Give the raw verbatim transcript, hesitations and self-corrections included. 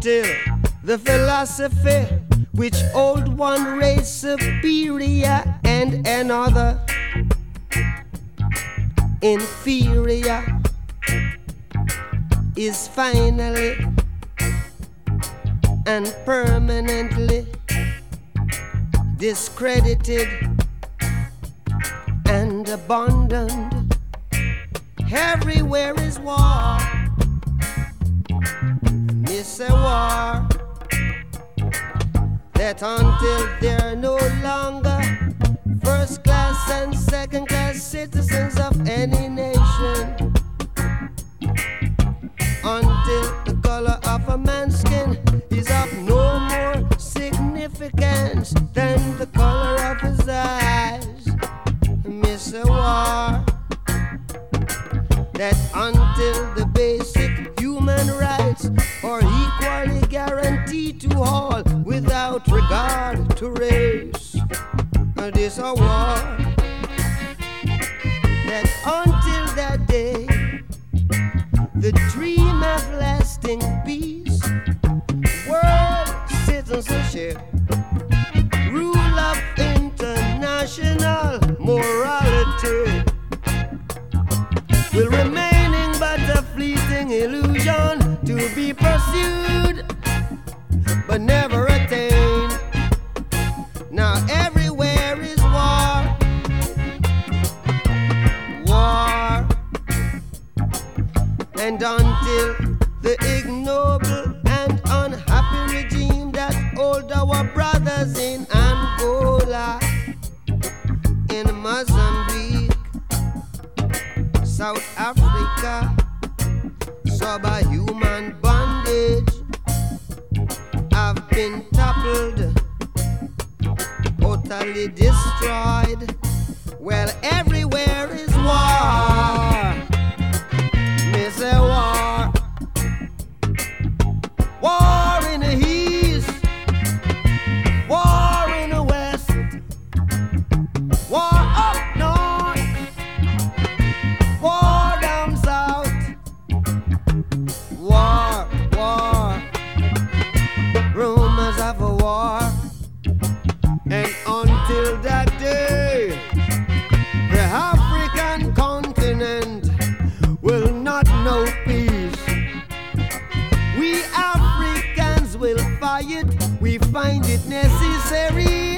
until the philosophy which hold one race superior and another inferior is finally and permanently discredited and abandoned. Everywhere is war. Miss a war. That until they're no longer first class and second class citizens of any nation, until the color of a man's skin is of no more significance than the color of his eyes. Miss a war. That until the basic human rights are equally guaranteed to all without regard to race, this a war. That until that day, the dream of lasting peace, world citizenship, rule of international morality will remaining but a fleeting illusion to be pursued but never attained. Now everywhere is war, war, and until the ignoble and unhappy regime that hold our brothers in Angola, in Mozambique, South Africa, subhuman bondage have been toppled, totally destroyed. Well, everywhere is war. Miss a war. War in the east, war in the west, war up north, war down south, war, war, rumors of a war. And until that day, the African continent will not know peace. We Africans will fight, we find it necessary.